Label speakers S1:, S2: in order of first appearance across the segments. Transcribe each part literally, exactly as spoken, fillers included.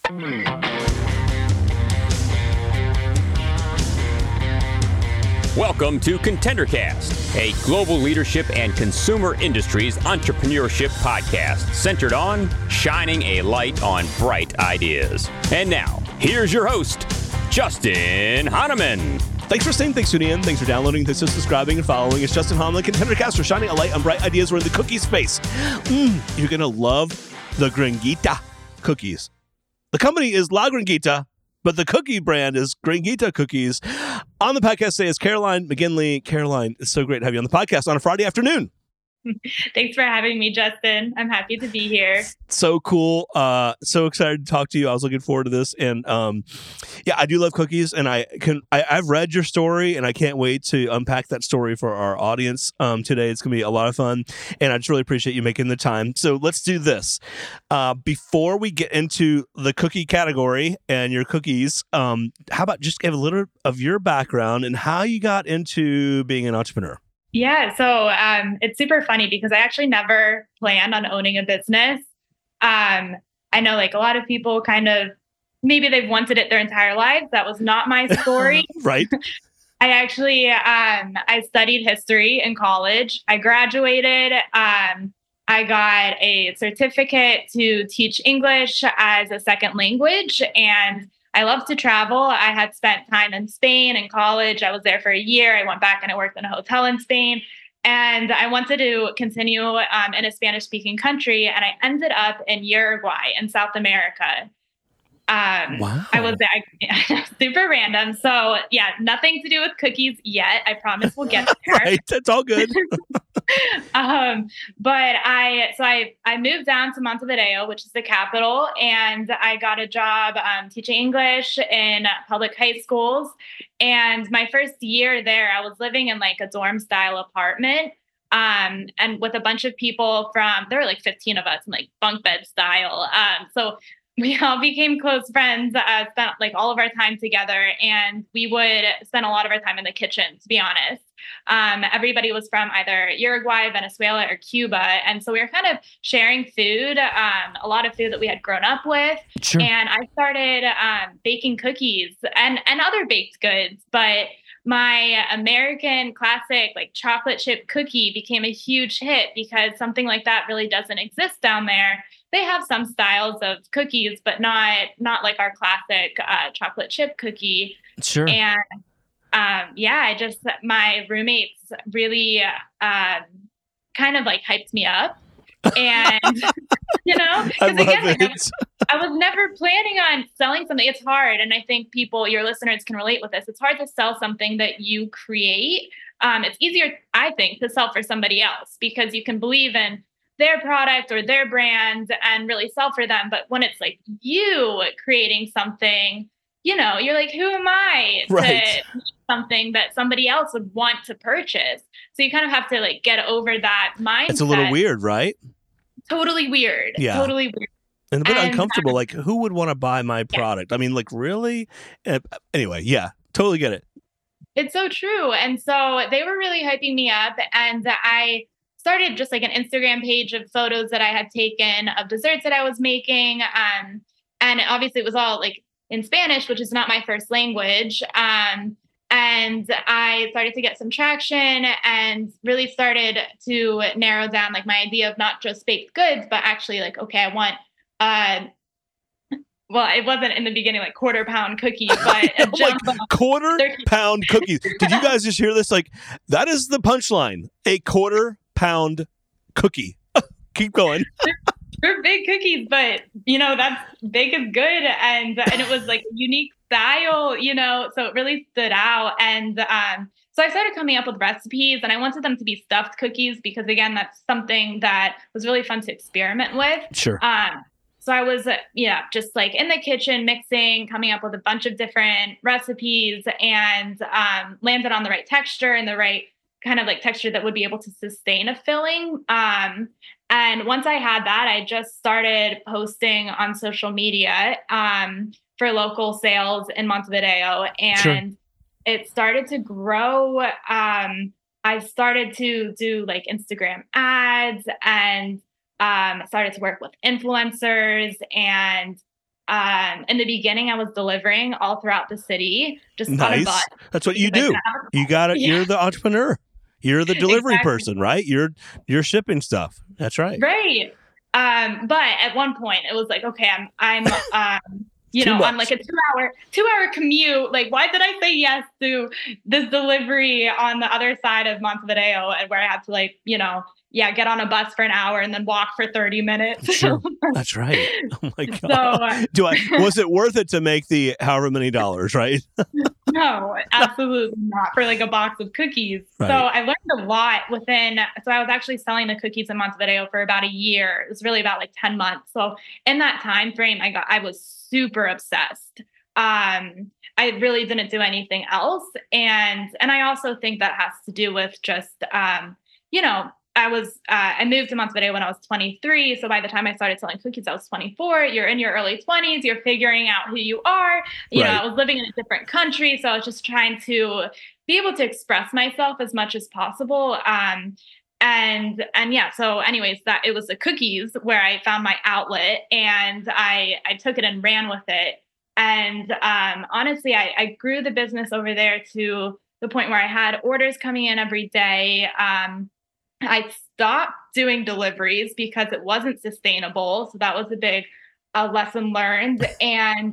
S1: Welcome to ContenderCast, a global leadership and consumer industries entrepreneurship podcast centered on shining a light on bright ideas. And now, here's your host, Justin Hahnemann.
S2: Thanks for staying, thanks for tuning in, thanks for downloading, thanks for subscribing and following. It's Justin Hahnemann, ContenderCast, for shining a light on bright ideas. We're in the cookie space. Mm, you're going to love the Granguita cookies. The company is La Granguita, but the cookie brand is Granguita Cookies. On the podcast today is Caroline McGinley. Caroline, it's so great to have you on the podcast on a Friday afternoon.
S3: Thanks for having me, Justin. I'm happy to be here.
S2: So cool. Uh, so excited to talk to you. I was looking forward to this. And um, yeah, I do love cookies. And I can, I, I've read your story and I can't wait to unpack that story for our audience um, today. It's going to be a lot of fun. And I just really appreciate you making the time. So let's do this. Uh, before we get into the cookie category and your cookies, um, how about just give a little of your background and how you got into being an entrepreneur?
S3: Yeah, so um, it's super funny because I actually never planned on owning a business. Um, I know like a lot of people kind of, maybe they've wanted it their entire lives. That was not my story.
S2: Right.
S3: I actually, um, I studied history in college. I graduated. Um, I got a certificate to teach English as a second language, and I love to travel. I had spent time in Spain in college. I was there for a year. I went back and I worked in a hotel in Spain. And I wanted to continue um, in a Spanish-speaking country. And I ended up in Uruguay in South America. Um, wow. I was there. Super random. So yeah, nothing to do with cookies yet. I promise we'll get there.
S2: Right. That's all good.
S3: um, but I, so I, I moved down to Montevideo, which is the capital, and I got a job um, teaching English in public high schools. And my first year there, I was living in like a dorm style apartment. Um, and with a bunch of people from, there were like fifteen of us in like bunk bed style. Um, so we all became close friends, uh, spent like all of our time together, and we would spend a lot of our time in the kitchen, to be honest. Um, everybody was from either Uruguay, Venezuela, or Cuba. And so we were kind of sharing food, um, a lot of food that we had grown up with. Sure. And I started um, baking cookies and, and other baked goods, but my American classic like chocolate chip cookie became a huge hit because something like that really doesn't exist down there. They have some styles of cookies, but not not like our classic uh, chocolate chip cookie.
S2: Sure.
S3: And um, yeah, I just, my roommates really uh, kind of like hyped me up. And, you know, because again, like, I, was, I was never planning on selling something. It's hard. And I think people, your listeners can relate with this. It's hard to sell something that you create. Um, it's easier, I think, to sell for somebody else because you can believe in their product or their brand and really sell for them. But when it's like you creating something, you know, you're like, who am I to right. make something that somebody else would want to purchase? So you kind of have to like get over that mindset.
S2: It's a little weird, right?
S3: Totally weird.
S2: Yeah.
S3: Totally weird.
S2: And a bit and, uncomfortable. Like, who would want to buy my product? Yeah. I mean, like, really? Uh, anyway, yeah, totally get it.
S3: It's so true. And so they were really hyping me up. And I started just like an Instagram page of photos that I had taken of desserts that I was making. Um, and obviously it was all like in Spanish, which is not my first language. Um, and I started to get some traction and really started to narrow down like my idea of not just baked goods, but actually like, okay, I want, uh, well, it wasn't in the beginning like quarter pound cookies, but a
S2: like quarter pound cookies. Did you guys just hear this? Like, that is the punchline. A quarter pound cookie. Keep going.
S3: they're, they're big cookies, but you know, that's big is good. And, and it was like unique style, you know, so it really stood out. And, um, so I started coming up with recipes and I wanted them to be stuffed cookies because again, that's something that was really fun to experiment with.
S2: Sure.
S3: Um, so I was, uh, yeah, just like in the kitchen mixing, coming up with a bunch of different recipes and, um, landed on the right texture and the right kind of like texture that would be able to sustain a filling. Um, and once I had that, I just started posting on social media um, for local sales in Montevideo. And sure. It started to grow. Um, I started to do like Instagram ads and um, started to work with influencers and Um, in the beginning, I was delivering all throughout the city, just on a
S2: Nice.
S3: bus.
S2: That's what you
S3: because I
S2: do.
S3: didn't have a
S2: You got it.
S3: Yeah.
S2: You're the entrepreneur. You're the delivery
S3: Exactly.
S2: person, right? You're you're shipping stuff. That's right.
S3: Right. Um, but at one point it was like, okay, I'm, I'm, um, you
S2: Too
S3: know,
S2: much.
S3: I'm like a two hour, two hour commute. Like, why did I say yes to this delivery on the other side of Montevideo, and where I had to, like, you know, yeah, get on a bus for an hour and then walk for thirty minutes.
S2: Sure. That's right. Oh my God.
S3: So, uh,
S2: Do I, was it worth it to make the however many dollars, right?
S3: no, absolutely not, for like a box of cookies.
S2: Right.
S3: So I learned a lot within, so I was actually selling the cookies in Montevideo for about a year. It was really about like ten months. So in that time frame, I got, I was super obsessed. Um, I really didn't do anything else. And, and I also think that has to do with just, um, you know, I was, uh, I moved to Montevideo when I was twenty-three. So by the time I started selling cookies, I was twenty-four. You're in your early twenties. You're figuring out who you are. You
S2: Right.
S3: know, I was living in a different country. So I was just trying to be able to express myself as much as possible. Um, and, and yeah, so anyways, that it was the cookies where I found my outlet, and I, I took it and ran with it. And, um, honestly, I, I grew the business over there to the point where I had orders coming in every day. Um, I stopped doing deliveries because it wasn't sustainable. So that was a big uh, lesson learned. And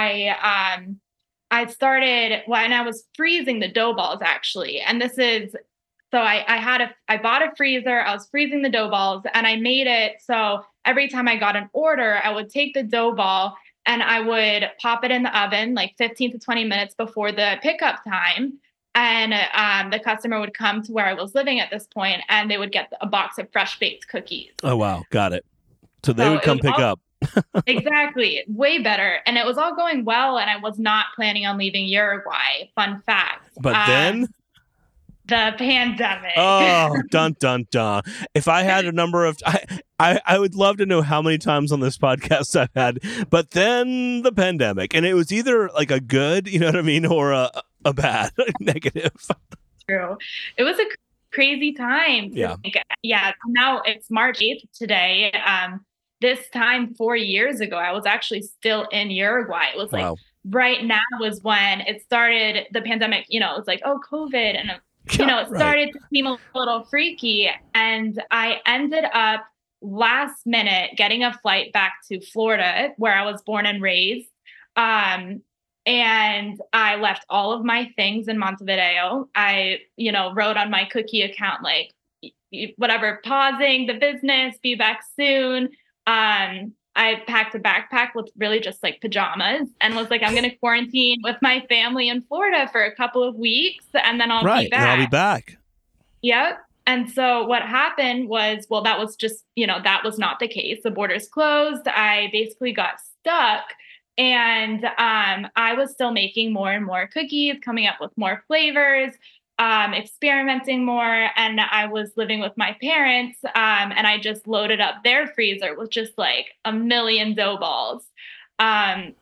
S3: I, um, I started when I was freezing the dough balls, actually. And this is, so I, I had a, I bought a freezer, I was freezing the dough balls, and I made it so every time I got an order, I would take the dough ball and I would pop it in the oven like fifteen to twenty minutes before the pickup time. And um, the customer would come to where I was living at this point, and they would get a box of fresh baked cookies.
S2: Oh, wow. Got it. So they
S3: So
S2: would
S3: it
S2: come
S3: was
S2: pick
S3: all-
S2: up.
S3: Exactly. Way better. And it was all going well. And I was not planning on leaving Uruguay. Fun fact.
S2: But
S3: Um,
S2: then,
S3: the pandemic.
S2: oh, dun, dun, dun. If I had a number of, I, I, I would love to know how many times on this podcast I've had, but then the pandemic. And it was either like a good, you know what I mean, or a, a bad, negative.
S3: True. It was a crazy time. to
S2: Yeah.
S3: think. Yeah. Now it's March eighth today. Um, this time four years ago, I was actually still in Uruguay. It was like
S2: Wow.
S3: right now was when it started, the pandemic, you know, it was like, oh, COVID. And, you know, it
S2: Right.
S3: started to seem a little freaky. And I ended up last minute getting a flight back to Florida, where I was born and raised. Um, and I left all of my things in Montevideo. I, you know, wrote on my cookie account, like, y- y- whatever, pausing the business, be back soon. Um, I packed a backpack with really just like pajamas and was like, I'm going to quarantine with my family in Florida for a couple of weeks, and then I'll
S2: Right.
S3: be back.
S2: And I'll be back.
S3: Yep. And so what happened was, well, that was just, you know, that was not the case. The borders closed. I basically got stuck. And um, I was still making more and more cookies, coming up with more flavors, um, experimenting more. And I was living with my parents, um, and I just loaded up their freezer with just like a million dough balls. Um,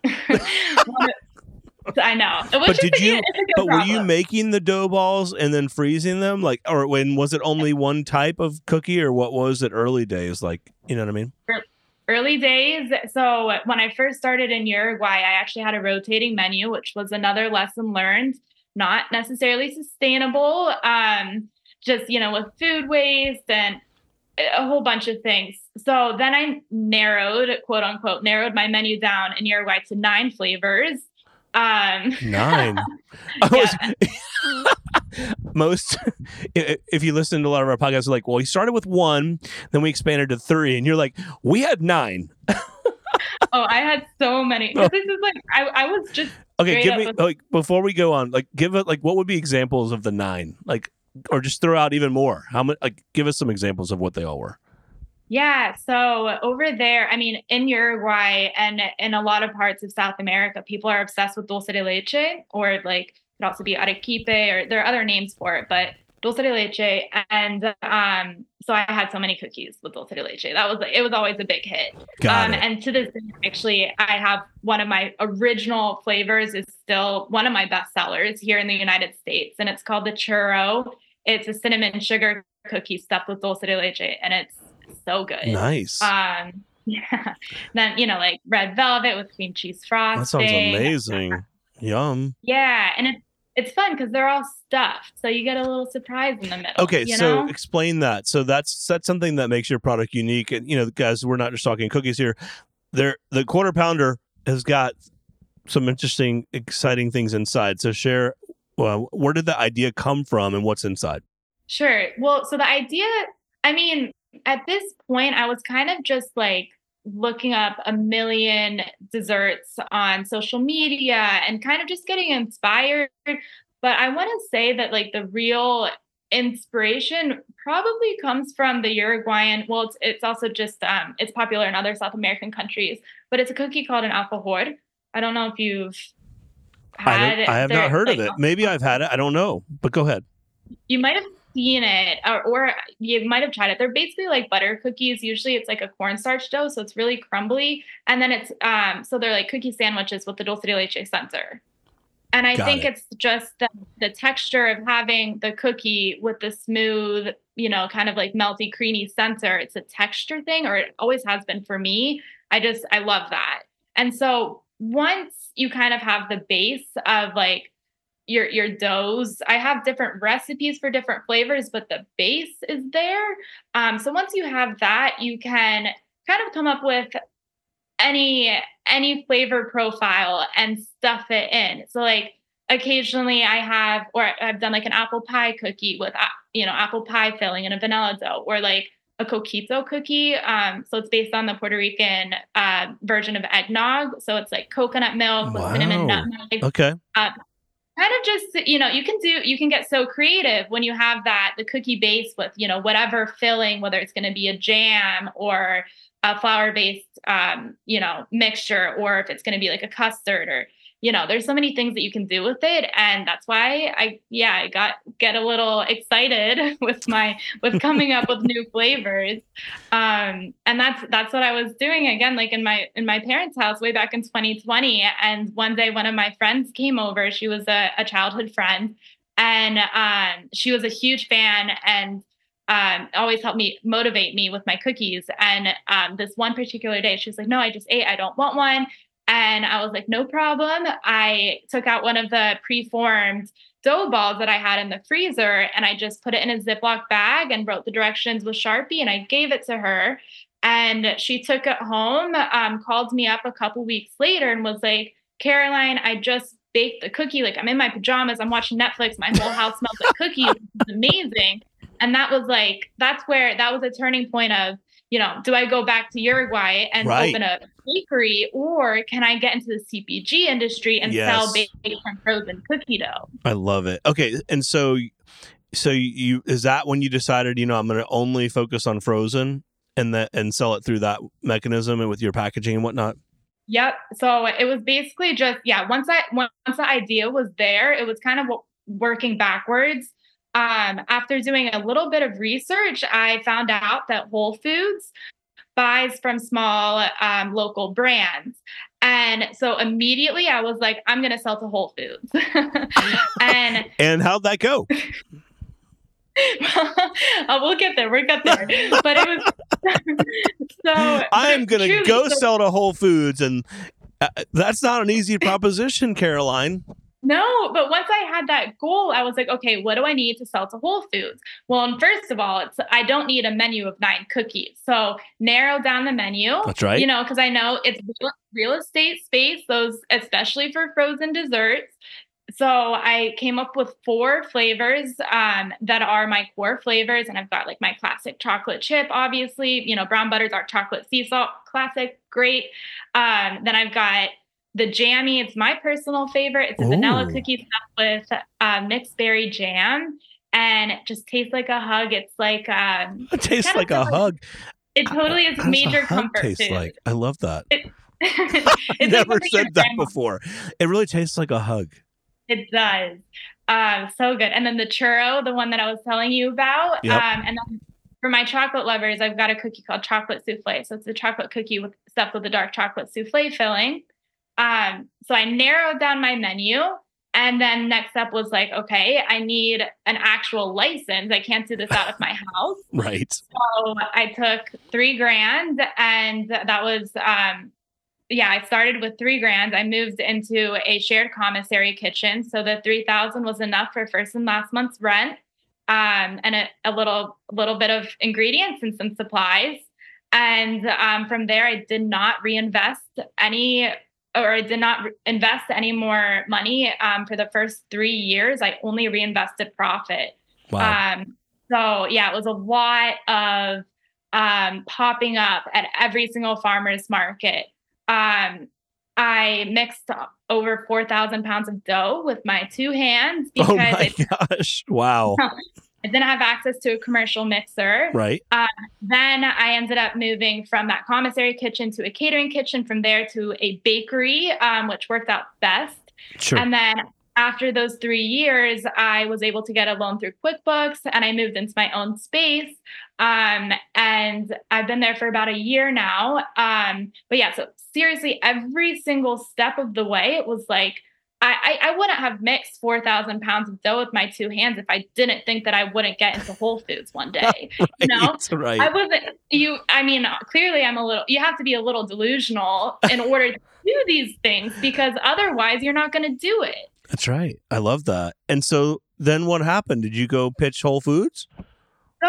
S3: I know. Which
S2: But
S3: is
S2: did
S3: a-
S2: you,
S3: it's a good
S2: but were you
S3: problem.
S2: making the dough balls and then freezing them? Like, or when was it only one type of cookie, or what was it early days? Like, you know what I mean?
S3: Early days. So when I first started in Uruguay, I actually had a rotating menu, which was another lesson learned. Not necessarily sustainable, um, just, you know, with food waste and a whole bunch of things. So then I narrowed, quote unquote, narrowed my menu down in Uruguay to nine flavors. Um,
S2: Nine. I was- most, i- if you listen to a lot of our podcasts, like, well, we started with one, then we expanded to three, and you're like, we had nine.
S3: oh, I had so many.
S2: Oh.
S3: This is like, I, I was just
S2: Okay,
S3: straight
S2: give
S3: up
S2: me
S3: with-
S2: like before we go on, like, give it like what would be examples of the nine, like, or just throw out even more. How much? Like, give us some examples of what they all were.
S3: Yeah. So over there, I mean, in Uruguay and in a lot of parts of South America, people are obsessed with dulce de leche, or like it could also be arequipe, or there are other names for it, but dulce de leche. And um, so I had so many cookies with dulce de leche. That was, it was always a big hit.
S2: Got
S3: Um,
S2: it.
S3: and to this day, actually, I have one of my original flavors is still one of my best sellers here in the United States, and it's called the churro. It's a cinnamon sugar cookie stuffed with dulce de leche, and it's so good.
S2: Nice.
S3: Um, Yeah. Then, you know, like red velvet with cream cheese frosting.
S2: That sounds amazing. Yum.
S3: Yeah. And it's, it's fun because they're all stuffed. So you get a little surprise in the middle.
S2: Okay,
S3: you
S2: so
S3: know?
S2: explain that. So that's that's something that makes your product unique. And, you know, guys, we're not just talking cookies here. There, the Quarter Pounder has got some interesting, exciting things inside. So share, well, where did the idea come from and what's inside?
S3: Sure. Well, so the idea, I mean, at this point, I was kind of just like looking up a million desserts on social media and kind of just getting inspired. But I want to say that like the real inspiration probably comes from the Uruguayan. Well, it's, it's also just, um, it's popular in other South American countries, but it's a cookie called an alfajor. I don't know if you've had
S2: I, I have
S3: their,
S2: not heard
S3: like,
S2: of it. Maybe I've had it. I don't know, but go ahead.
S3: You might have seen it or, or you might have tried it. They're basically like butter cookies. Usually it's like a cornstarch dough, so it's really crumbly. And then it's um so they're like cookie sandwiches with the dulce de leche center. And I
S2: Got
S3: think
S2: it.
S3: it's just the, the texture of having the cookie with the smooth, you know, kind of like melty, creamy center. It's a texture thing, or it always has been for me. I just I love that. And so once you kind of have the base of like your your doughs. I have different recipes for different flavors, but the base is there. Um, so once you have that, you can kind of come up with any any flavor profile and stuff it in. So like occasionally I have, or I've done like an apple pie cookie with, uh, you know, apple pie filling and a vanilla dough, or like a coquito cookie. Um, so it's based on the Puerto Rican uh, version of eggnog. So it's like coconut milk with
S2: Wow.
S3: cinnamon nutmeg.
S2: Okay.
S3: Uh, kind of just, you know, you can do, you can get so creative when you have that, the cookie base with, you know, whatever filling, whether it's going to be a jam or a flour based, um, you know, mixture, or if it's going to be like a custard, or, you know, there's so many things that you can do with it. And that's why I, yeah, I got, get a little excited with my, with coming up with new flavors. Um, and that's, that's what I was doing again, like in my, in my parents' house way back in twenty twenty. And one day, one of my friends came over. She was a, a childhood friend, and, um, she was a huge fan and, um, always helped me motivate me with my cookies. And, um, this one particular day, she was like, no, I just ate, I don't want one. And I was like, no problem. I took out one of the preformed dough balls that I had in the freezer, and I just put it in a Ziploc bag and wrote the directions with Sharpie, and I gave it to her. And she took it home, um, called me up a couple weeks later and was like, Caroline, I just baked the cookie. Like, I'm in my pajamas, I'm watching Netflix, my whole house smells like cookies. It's amazing. And that was like, that's where, that was a turning point of, you know, do I go back to Uruguay and
S2: Right.
S3: open a bakery, or can I get into the C P G industry and
S2: Yes.
S3: sell baked and frozen cookie dough?
S2: I love it. Okay, and so so you is that when you decided, you know, I'm going to only focus on frozen and that and sell it through that mechanism and with your packaging and whatnot?
S3: Yep. So it was basically just, yeah, once I once the idea was there, it was kind of working backwards. Um, after doing a little bit of research, I found out that Whole Foods buys from small um, local brands. And so immediately I was like, I'm going to sell to Whole Foods. and
S2: And how'd that go?
S3: oh, we'll get there. We'll get there. But it was so.
S2: I'm going to
S3: truly,
S2: go
S3: so,
S2: sell to Whole Foods, and uh, that's not an easy proposition, Caroline.
S3: No, but once I had that goal, I was like, okay, what do I need to sell to Whole Foods? Well, and first of all, it's I don't need a menu of nine cookies. So narrow down the menu.
S2: That's right.
S3: You know, because I know it's real estate space, those especially for frozen desserts. So I came up with four flavors um, that are my core flavors. And I've got like my classic chocolate chip, obviously, you know, brown butter, dark chocolate, sea salt, classic, great. Um, then I've got the jammy. It's my personal favorite. It's a Ooh. vanilla cookie stuffed with uh, mixed berry jam. And it just tastes like a hug. It's like... Um,
S2: it tastes like a like, hug.
S3: It totally is a major
S2: a
S3: comfort
S2: tastes
S3: food.
S2: Like? I love that.
S3: It,
S2: I never said that before. It really tastes like a hug.
S3: It does. Um, so good. And then the churro, the one that I was telling you about.
S2: Yep.
S3: Um, and then for my chocolate lovers, I've got a cookie called chocolate souffle. So it's a chocolate cookie with stuffed with a dark chocolate souffle filling. Um, so I narrowed down my menu, And then next step was like, okay, I need an actual license. I can't do this out of my house.
S2: Right.
S3: So I took three grand and that was, um, yeah, I started with three grand. I moved into a shared commissary kitchen. So the three thousand was enough for first and last month's rent, um, and a, a little, little bit of ingredients and some supplies. And um, from there, I did not reinvest any, or I did not re- invest any more money um, for the first three years. I only reinvested profit.
S2: Wow.
S3: Um, so yeah, it was a lot of um, popping up at every single farmer's market. Um, I mixed over four thousand pounds of dough with my two hands because
S2: Oh my
S3: I,
S2: gosh. Wow.
S3: I didn't have access to a commercial mixer.
S2: Right.
S3: Um, then I ended up moving from that commissary kitchen to a catering kitchen, from there to a bakery, um, which worked out best.
S2: Sure.
S3: And then after those three years, I was able to get a loan through QuickBooks and I moved into my own space. Um, and I've been there for about a year now. Um, but yeah, so seriously, every single step of the way, it was like, I, I wouldn't have mixed four thousand pounds of dough with my two hands if I didn't think that I wouldn't get into Whole Foods one day.
S2: Right,
S3: you know,
S2: right.
S3: I wasn't, you, I mean, clearly I'm a little, you have to be a little delusional in order to do these things, because otherwise you're not going to do it.
S2: That's right. I love that. And so then what happened? Did you go pitch Whole Foods?
S3: So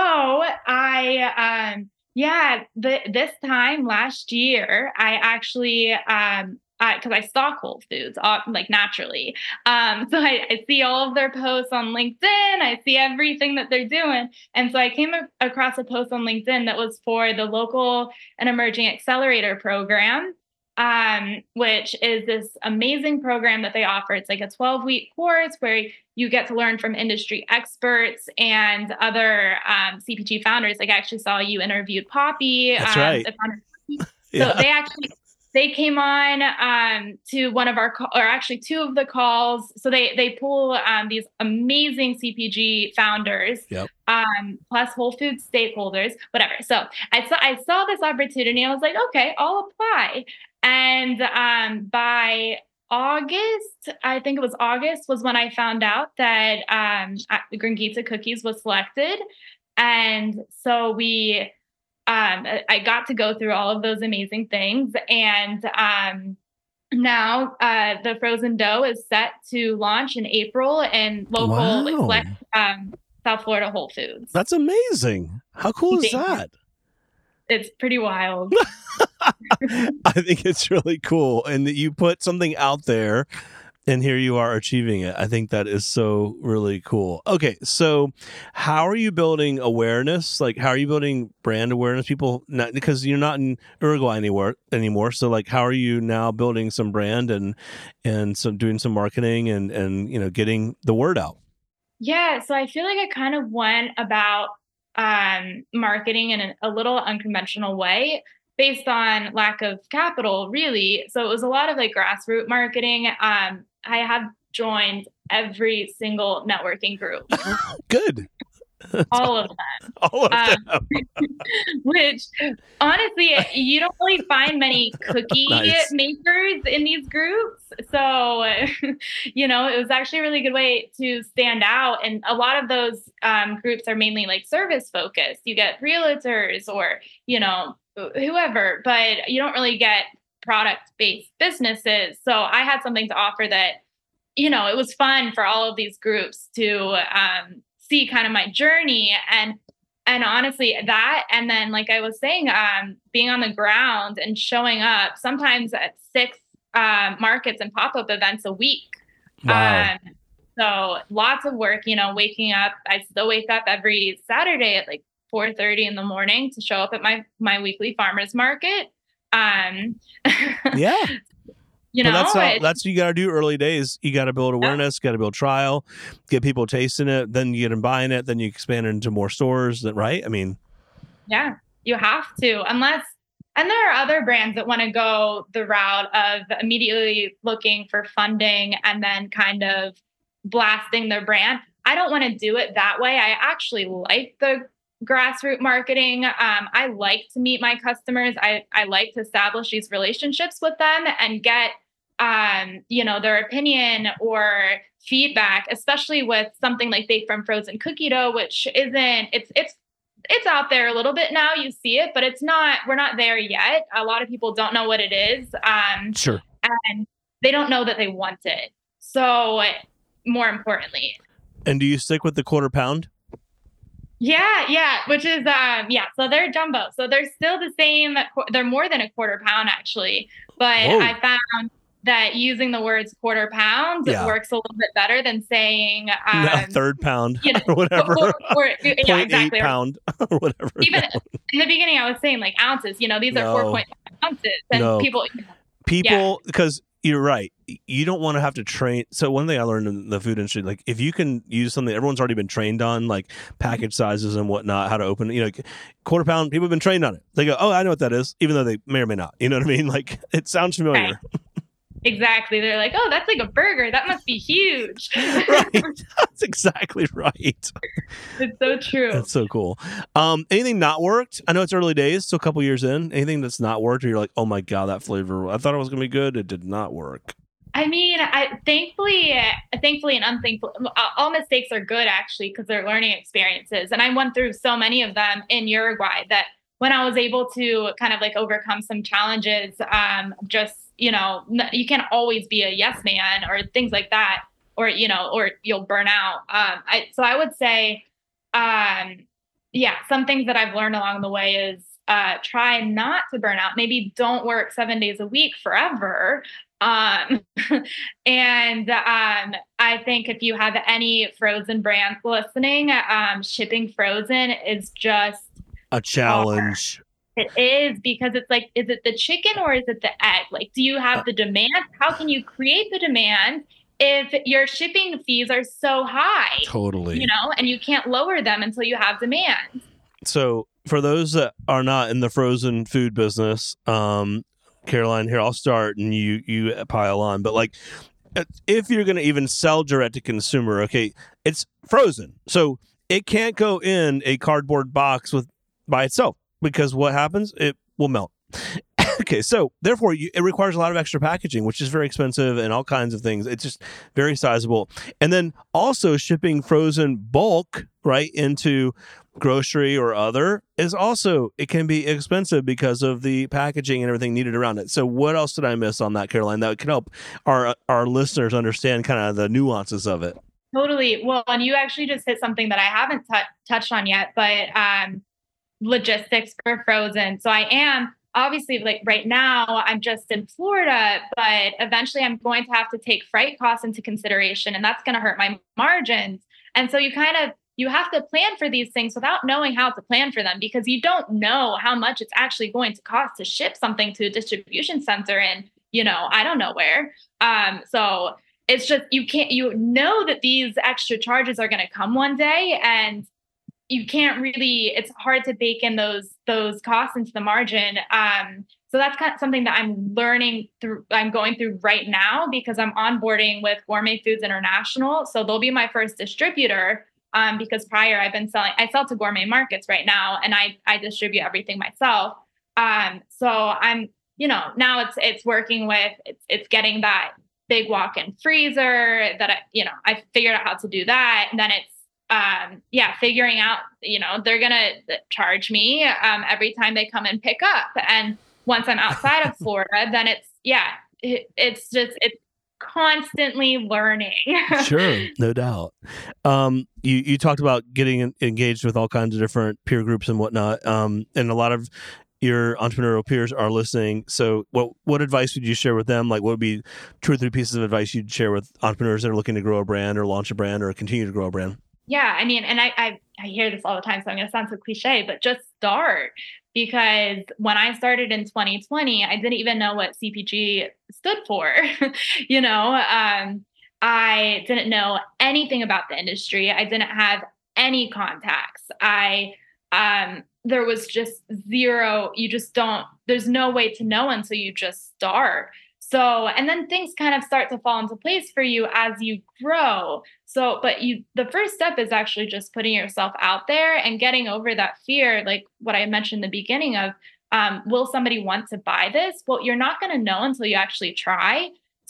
S3: I, um, yeah, the, this time last year, I actually, um, because I, I stalk Whole Foods, uh, like naturally. Um, so I, I see all of their posts on LinkedIn. I see everything that they're doing. And so I came a- across a post on LinkedIn that was for the Local and Emerging Accelerator Program, um, which is this amazing program that they offer. It's like a twelve-week course where you get to learn from industry experts and other um, C P G founders. Like I actually saw you interviewed Poppy.
S2: That's
S3: um,
S2: right.
S3: The founder of Poppy.
S2: Yeah.
S3: So they actually... They came on um, to one of our, co- or actually two of the calls. So they they pull um, these amazing C P G founders,
S2: Yep.
S3: um, plus Whole Foods stakeholders, whatever. So I saw I saw this opportunity. I was like, okay, I'll apply. And um, by August, I think it was August, was when I found out that um, Grangeeta Cookies was selected, and so we. Um, I got to go through all of those amazing things. And um, now uh, the frozen dough is set to launch in April in local
S2: Wow.
S3: like, select, um, South Florida Whole Foods.
S2: That's amazing. How cool is that?
S3: It's pretty wild.
S2: I think it's really cool. And that you put something out there and here you are achieving it. I think that is so really cool. Okay, so how are you building awareness? Like, how are you building brand awareness? People, not, because you're not in Uruguay anywhere anymore. So, like, how are you now building some brand and and some doing some marketing and and you know getting the word out?
S3: Yeah, so I feel like I kind of went about um, marketing in a, a little unconventional way, based on lack of capital, really. So it was a lot of like grassroots marketing. Um, I have joined every single networking group.
S2: Good.
S3: All of them.
S2: All of
S3: um,
S2: them.
S3: Which, honestly, you don't really find many cookie
S2: Nice.
S3: makers in these groups. So, you know, it was actually a really good way to stand out. And a lot of those um, groups are mainly like service focused. You get realtors or, you know, whoever, but you don't really get product-based businesses. So I had something to offer that, you know, it was fun for all of these groups to um, see kind of my journey. And and honestly, that, and then like I was saying, um, being on the ground and showing up sometimes at six uh, markets and pop-up events a week.
S2: Wow.
S3: Um, so lots of work, you know, waking up. I still wake up every Saturday at like four thirty in the morning to show up at my my weekly farmers market. Um,
S2: Yeah.
S3: you
S2: But
S3: know,
S2: that's how,
S3: it-
S2: that's what you got to do early days. You got to build awareness, got to build trial, get people tasting it, then you get them buying it, then you expand it into more stores. That right? I mean,
S3: yeah, you have to, unless, and there are other brands that want to go the route of immediately looking for funding and then kind of blasting their brand. I don't want to do it that way. I actually like the grassroots marketing. Um, I like to meet my customers. I, I like to establish these relationships with them and get um, you know, their opinion or feedback, especially with something like baked from frozen cookie dough, which isn't, it's, it's, it's out there a little bit now. You see it, but it's not, we're not there yet. A lot of people don't know what it is. Um,
S2: Sure.
S3: And they don't know that they want it. So more importantly.
S2: And do you stick with the quarter pound?
S3: Yeah, yeah, which is, um, yeah, so they're jumbo. So they're still the same. They're more than a quarter pound, actually. But
S2: Whoa.
S3: I found that using the words quarter pound
S2: Yeah.
S3: works a little bit better than saying um,
S2: No, third pound
S3: you know,
S2: or whatever.
S3: Or, or, yeah,
S2: zero point
S3: exactly.
S2: eight pound or whatever.
S3: Even in the beginning, I was saying like ounces. You know, these
S2: No.
S3: are four point five ounces, and
S2: No.
S3: people.
S2: People, because you're right, you don't want to have to train. So one thing I learned in the food industry, like if you can use something everyone's already been trained on, like package sizes and whatnot, how to open it, you know, quarter pound, people have been trained on it. They go, oh, I know what that is, even though they may or may not. You know what I mean? Like it sounds familiar.
S3: Right. Exactly. They're like, oh, that's like a burger. That must be huge.
S2: Right. That's exactly right.
S3: It's so true.
S2: That's so cool. Um, anything not worked? I know it's early days, so a couple years in. Anything that's not worked, or you're like, oh my god, that flavor, I thought it was gonna be good. It did not work.
S3: I mean, I thankfully, thankfully and unthankfully, all mistakes are good actually because they're learning experiences. And I went through so many of them in Uruguay that when I was able to kind of like overcome some challenges, um, just you know, you can't always be a yes man or things like that, or you know, or you'll burn out. Um, I, so I would say, um, yeah, some things that I've learned along the way is uh, try not to burn out. Maybe don't work seven days a week forever. Um, and um, I think if you have any frozen brands listening, um, shipping frozen is just
S2: a challenge.
S3: Hard. It is, because it's like, is it the chicken or is it the egg? Like, do you have the demand? How can you create the demand if your shipping fees are so high?
S2: Totally.
S3: You know, and you can't lower them until you have demand.
S2: So for those that are not in the frozen food business, um, Caroline, here, I'll start and you, you pile on. But like, if you're going to even sell direct to consumer, okay, it's frozen. So it can't go in a cardboard box with by itself. Because what happens? It will melt. Okay, so therefore, you, it requires a lot of extra packaging, which is very expensive and all kinds of things. It's just very sizable. And then also shipping frozen bulk, right, into grocery or other is also, it can be expensive because of the packaging and everything needed around it. So what else did I miss on that, Caroline, that could help our our listeners understand kind of the nuances of it?
S3: Totally. Well, and you actually just hit something that I haven't t- touched on yet, but um, logistics for frozen. So I am obviously like right now I'm just in Florida, but eventually I'm going to have to take freight costs into consideration, and that's going to hurt my margins. And so you kind of, you have to plan for these things without knowing how to plan for them, because you don't know how much it's actually going to cost to ship something to a distribution center in, you know, I don't know where. Um, so it's just, you can't, you know that these extra charges are going to come one day, and you can't really, it's hard to bake in those, those costs into the margin. Um, so that's kind of something that I'm learning through, I'm going through right now, because I'm onboarding with Gourmet Foods International. So they'll be my first distributor. Um, because prior I've been selling, I sell to gourmet markets right now, and I, I distribute everything myself. Um, so I'm, you know, now it's, it's working with, it's, it's getting that big walk-in freezer that I, you know, I figured out how to do that. And then it's, um, yeah, figuring out, you know, they're going to charge me, um, every time they come and pick up. And once I'm outside of Florida, then it's, yeah, it, it's just, it's constantly learning.
S2: Sure. No doubt. Um, you, you talked about getting engaged with all kinds of different peer groups and whatnot. Um, and a lot of your entrepreneurial peers are listening. So what, what advice would you share with them? Like, what would be two or three pieces of advice you'd share with entrepreneurs that are looking to grow a brand or launch a brand or continue to grow a brand?
S3: Yeah, I mean, and I, I, I hear this all the time, so I'm going to sound so cliche, but just start. Because when I started in twenty twenty, I didn't even know what C P G stood for. you know, um, I didn't know anything about the industry. I didn't have any contacts. I, um, there was just zero, you just don't, there's no way to know until you just start. So, and then things kind of start to fall into place for you as you grow. So, but you, the first step is actually just putting yourself out there and getting over that fear. Like what I mentioned in the beginning of, um, will somebody want to buy this? Well, you're not going to know until you actually try.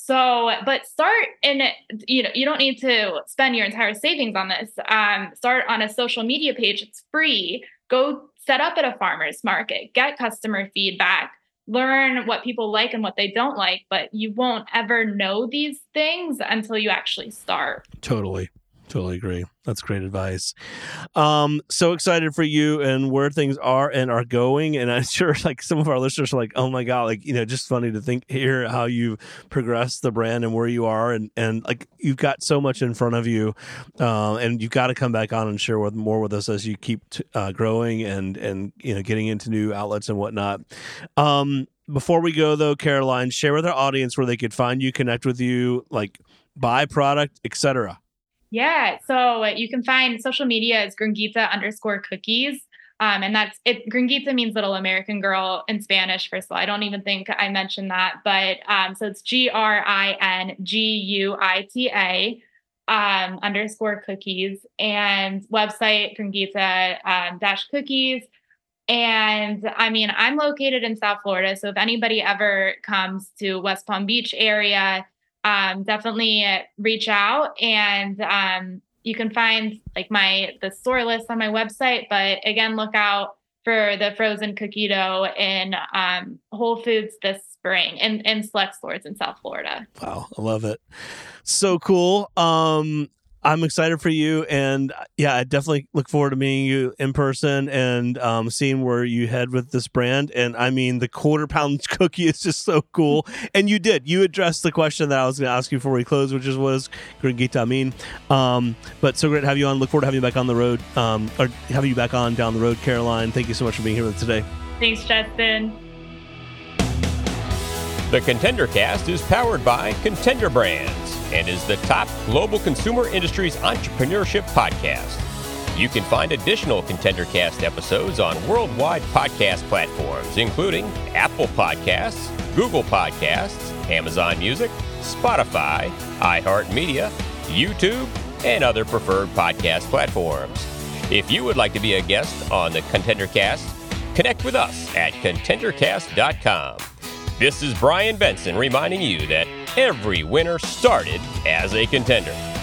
S3: So, but start in, you know, you don't need to spend your entire savings on this. Um, start on a social media page. It's free. Go set up at a farmer's market, get customer feedback, learn what people like and what they don't like, but you won't ever know these things until you actually start.
S2: Totally. Totally agree. That's great advice. Um, so excited for you and where things are and are going. And I'm sure like some of our listeners are like, oh my God, like, you know, just funny to think, hear how you've progressed the brand and where you are. And, and like, you've got so much in front of you. Uh, and you've got to come back on and share with more with us as you keep t- uh, growing and, and, you know, getting into new outlets and whatnot. Um, before we go though, Caroline, share with our audience where they could find you, connect with you, like buy product, et cetera.
S3: Yeah. So you can find social media as Gringuita underscore cookies. Um, and that's it. Gringuita means little American girl in Spanish, first of all. I don't even think I mentioned that. But um, so it's G R I N G U I T A um, underscore cookies, and website Gringuita um, dash cookies. And I mean, I'm located in South Florida. So if anybody ever comes to West Palm Beach area, Um, definitely reach out, and um, you can find like my the store list on my website. But again, look out for the frozen cookie dough in um, Whole Foods this spring and, and select stores in South Florida.
S2: Wow, I love it. So cool. Um, I'm excited for you, and yeah, I definitely look forward to meeting you in person and um, seeing where you head with this brand. And I mean, the quarter pound cookie is just so cool. And you did, you addressed the question that I was going to ask you before we close, which is what does Gringuita mean? Um, but so great to have you on. Look forward to having you back on the road, um, or having you back on down the road, Caroline. Thank you so much for being here with us today.
S3: Thanks, Justin.
S1: The Contender Cast is powered by Contender Brands and is the top global consumer industries entrepreneurship podcast. You can find additional Contender Cast episodes on worldwide podcast platforms, including Apple Podcasts, Google Podcasts, Amazon Music, Spotify, iHeartMedia, YouTube, and other preferred podcast platforms. If you would like to be a guest on the Contender Cast, connect with us at contender cast dot com. This is Brian Benson reminding you that every winner started as a contender.